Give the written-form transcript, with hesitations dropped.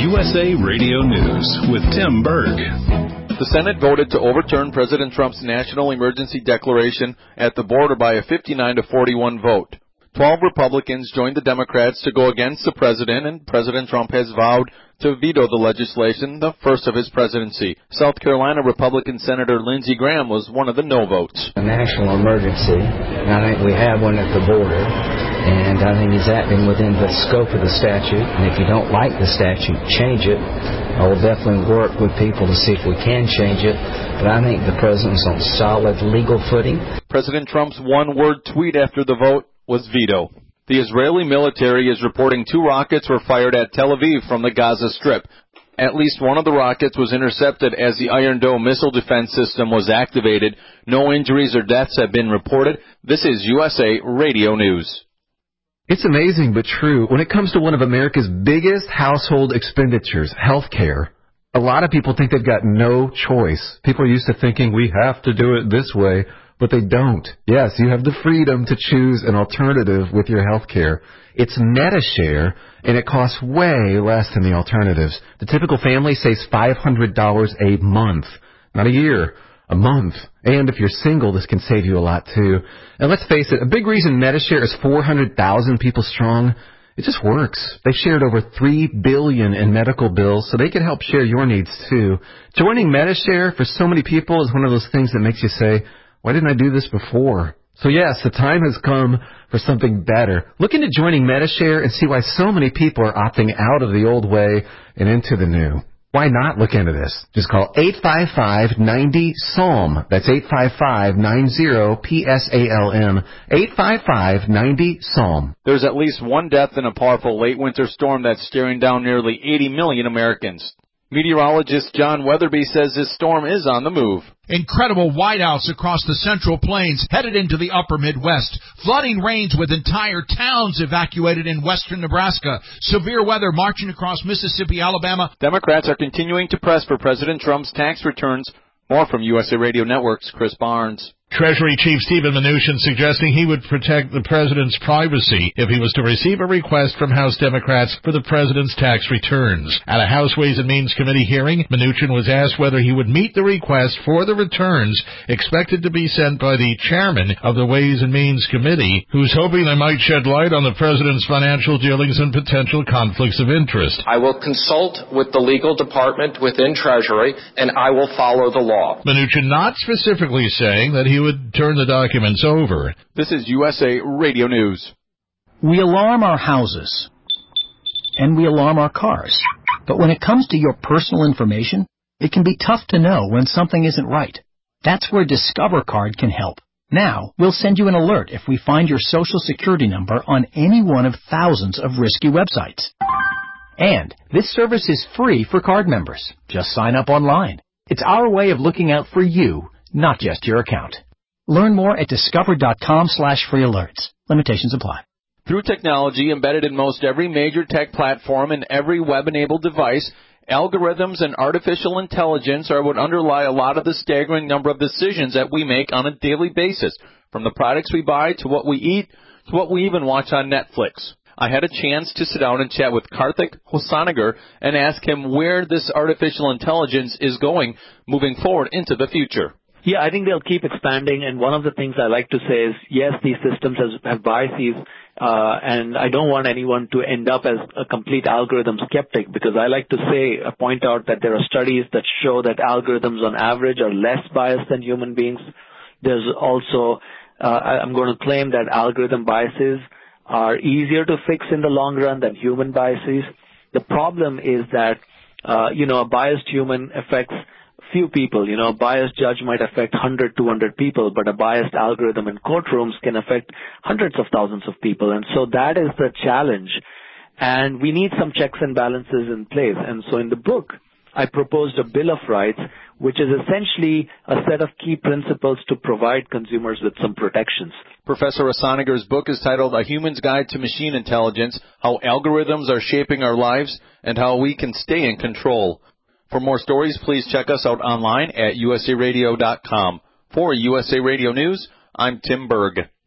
USA Radio News with Tim Berg. The Senate voted to overturn President Trump's national emergency declaration at the border by a 59-41 vote. 12 Republicans joined the Democrats to go against the president, and President Trump has vowed to veto the legislation, the first of his presidency. South Carolina Republican Senator Lindsey Graham was one of the no votes. A national emergency, and I think we have one at the border, and I think he's acting within the scope of the statute, and if you don't like the statute, change it. I will definitely work with people to see if we can change it, but I think the president's on solid legal footing. President Trump's one-word tweet after the vote was veto. The Israeli military is reporting 2 rockets were fired at Tel Aviv from the Gaza Strip. At least one of the rockets was intercepted as the Iron Dome missile defense system was activated. No injuries or deaths have been reported. This is USA Radio News. It's amazing but true. When it comes to one of America's biggest household expenditures, health care, a lot of people think they've got no choice. People are used to thinking we have to do it this way, but they don't. Yes, you have the freedom to choose an alternative with your health care. It's Medi-Share, and it costs way less than the alternatives. The typical family saves $500 a month, not a year. A month. And if you're single, this can save you a lot, too. And let's face it, a big reason Medi-Share is 400,000 people strong, it just works. They've shared over $3 billion in medical bills, so they can help share your needs, too. Joining Medi-Share for so many people is one of those things that makes you say, why didn't I do this before? So yes, the time has come for something better. Look into joining Medi-Share and see why so many people are opting out of the old way and into the new. Why not look into this? Just call 855-90-SALM. That's 855-90-PSALM. 855-90-SALM. There's at least one death in a powerful late winter storm that's staring down nearly 80 million Americans. Meteorologist John Weatherby says this storm is on the move. Incredible whiteouts across the Central Plains headed into the upper Midwest. Flooding rains with entire towns evacuated in western Nebraska. Severe weather marching across Mississippi, Alabama. Democrats are continuing to press for President Trump's tax returns. More from USA Radio Network's Chris Barnes. Treasury Chief Steven Mnuchin suggesting he would protect the president's privacy if he was to receive a request from House Democrats for the president's tax returns. At a House Ways and Means Committee hearing, Mnuchin was asked whether he would meet the request for the returns expected to be sent by the chairman of the Ways and Means Committee, who's hoping they might shed light on the president's financial dealings and potential conflicts of interest. I will consult with the legal department within Treasury, and I will follow the law. Mnuchin not specifically saying that he would turn the documents over. This is USA Radio News. We alarm our houses, and we alarm our cars. But when it comes to your personal information, it can be tough to know when something isn't right. That's where Discover Card can help. Now, we'll send you an alert if we find your Social Security number on any one of thousands of risky websites. And this service is free for card members. Just sign up online. It's our way of looking out for you, not just your account. Learn more at discover.com/free alerts. Limitations apply. Through technology embedded in most every major tech platform and every web-enabled device, algorithms and artificial intelligence are what underlie a lot of the staggering number of decisions that we make on a daily basis, from the products we buy to what we eat to what we even watch on Netflix. I had a chance to sit down and chat with Karthik Hosanagar and ask him where this artificial intelligence is going moving forward into the future. Yeah, I think they'll keep expanding, and one of the things I like to say is, yes, these systems have biases, and I don't want anyone to end up as a complete algorithm skeptic, because I like to point out that there are studies that show that algorithms on average are less biased than human beings. There's also, I'm going to claim that algorithm biases are easier to fix in the long run than human biases. The problem is that, a biased human affects few people. A biased judge might affect 100, 200 people, but a biased algorithm in courtrooms can affect hundreds of thousands of people. And so that is the challenge. And we need some checks and balances in place. And so in the book, I proposed a Bill of Rights, which is essentially a set of key principles to provide consumers with some protections. Professor Hosanagar's book is titled A Human's Guide to Machine Intelligence, How Algorithms Are Shaping Our Lives and How We Can Stay in Control. For more stories, please check us out online at usaradio.com. For USA Radio News, I'm Tim Berg.